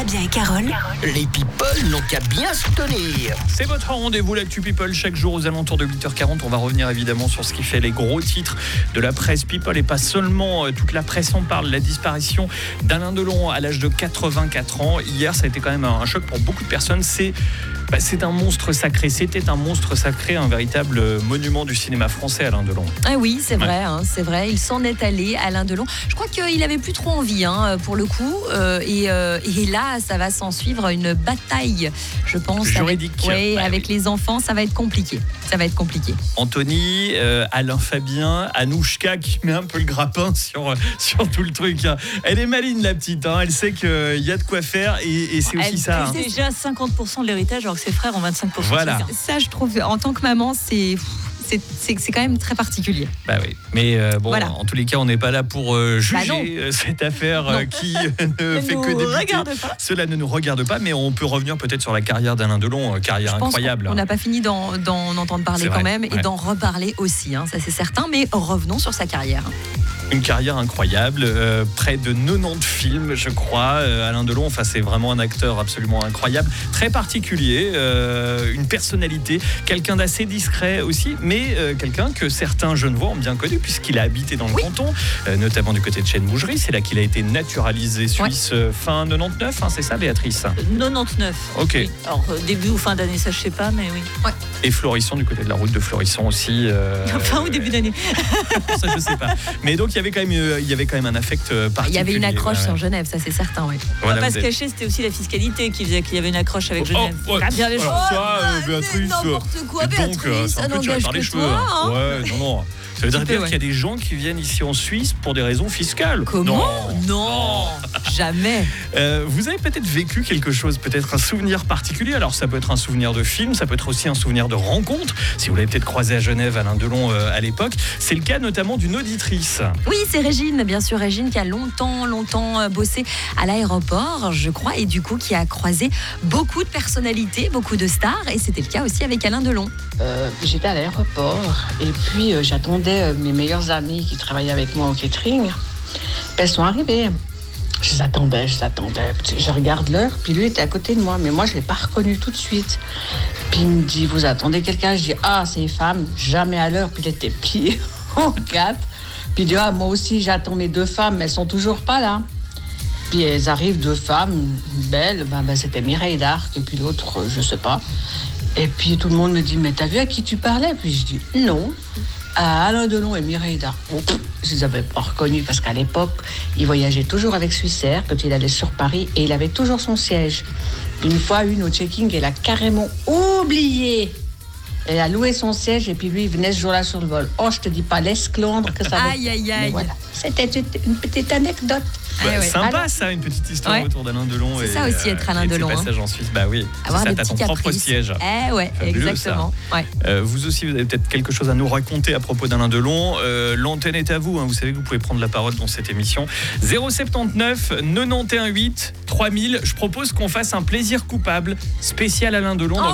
Fabien et Carole. Les people n'ont qu'à bien se tenir. C'est votre rendez-vous, l'actu People, chaque jour aux alentours de 8h40. On va revenir évidemment sur ce qui fait les gros titres de la presse People et pas seulement. Toute la presse en parle. La disparition d'Alain Delon à l'âge de 84 ans. Hier, ça a été quand même un choc pour beaucoup de personnes. C'est un monstre sacré. C'était un monstre sacré, un véritable monument du cinéma français, Alain Delon. Ah oui, c'est vrai, c'est vrai. Il s'en est allé, Alain Delon. Je crois qu'il avait plus trop envie, pour le coup. Et là, ça va s'en suivre une bataille, je pense. Juridique. Avec les enfants, ça va être compliqué. Anthony, Alain Fabien, Anouchka qui met un peu le grappin sur tout le truc. Elle est maligne, la petite. Elle sait qu'il y a de quoi faire et c'est aussi ça. C'est déjà 50% de l'héritage alors que ses frères ont 25%. Voilà. Ça, je trouve, en tant que maman, c'est quand même très particulier. Bah oui, mais voilà. En tous les cas, on n'est pas là pour juger cette affaire qui ne fait que débuter. Cela ne nous regarde pas, mais on peut revenir peut-être sur la carrière d'Alain Delon, carrière incroyable. On n'a pas fini d'en entendre parler quand même et d'en reparler aussi, ça c'est certain, mais revenons sur sa carrière. Une carrière incroyable, près de 90 films, je crois. Alain Delon, c'est vraiment un acteur absolument incroyable, très particulier, une personnalité, quelqu'un d'assez discret aussi, mais quelqu'un que certains Genevois ont bien connu puisqu'il a habité dans le canton, notamment du côté de Chêne-Bougerie. C'est là qu'il a été naturalisé suisse fin 99, c'est ça, Béatrice ? 99. Ok. Oui. Alors début ou fin d'année, ça je sais pas, mais oui. Ouais. Et Florisson, du côté de la route de Florisson aussi. Fin ou début d'année. Ça je sais pas. Mais donc il y avait quand même un affect particulier. Il y avait une accroche sur Genève, ça c'est certain, oui. On va pas se cacher, c'était aussi la fiscalité qui faisait qu'il y avait une accroche avec Genève. Bien les choses. Béatrice. N'importe quoi, Béatrice. Ça n'engage que toi. Non. Ça veut dire qu'il y a des gens qui viennent ici en Suisse pour des raisons fiscales. Comment ? Non, jamais. Vous avez peut-être vécu quelque chose, peut-être un souvenir particulier. Alors ça peut être un souvenir de film, ça peut être aussi un souvenir de rencontre. Si vous l'avez peut-être croisé à Genève, Alain Delon à l'époque. C'est le cas notamment d'une auditrice. Oui, c'est Régine, bien sûr. Régine qui a longtemps bossé à l'aéroport, je crois, et du coup qui a croisé beaucoup de personnalités, beaucoup de stars. Et c'était le cas aussi avec Alain Delon. J'étais à l'aéroport et puis j'attendais mes meilleures amies qui travaillaient avec moi au catering. Elles sont arrivées. Je les attendais. Je regarde l'heure, puis lui était à côté de moi, mais moi je ne l'ai pas reconnu tout de suite. Puis il me dit, vous attendez quelqu'un ? Je dis, c'est une femme, jamais à l'heure. Puis il était plié en 4. Puis il dit, moi aussi j'attends mes 2 femmes, mais elles sont toujours pas là. Puis elles arrivent, 2 femmes, belles, c'était Mireille d'Arc, et puis l'autre, je sais pas. Et puis tout le monde me dit, mais t'as vu à qui tu parlais ? Puis je dis, non. À Alain Delon et Mireille d'Arc. Je les avais pas reconnus parce qu'à l'époque, il voyageait toujours avec Swissair quand il allait sur Paris et il avait toujours son siège. Une fois, au checking, elle a carrément oublié. Elle a loué son siège et puis lui, il venait ce jour-là sur le vol. Je te dis pas l'esclandre que ça va. Aïe. Voilà. C'était une petite anecdote. Sympa ça, une petite histoire autour d'Alain Delon. C'est ça aussi être Alain Delon. C'est passage en Suisse, oui. Avoir ça, des t'as ton petits propre caprices. siège. Fabuleux, Exactement. Vous aussi, vous avez peut-être quelque chose à nous raconter à propos d'Alain Delon. L'antenne est à vous. Vous savez que vous pouvez prendre la parole dans cette émission. 079 91 8 3000. Je propose qu'on fasse un plaisir coupable spécial Alain Delon.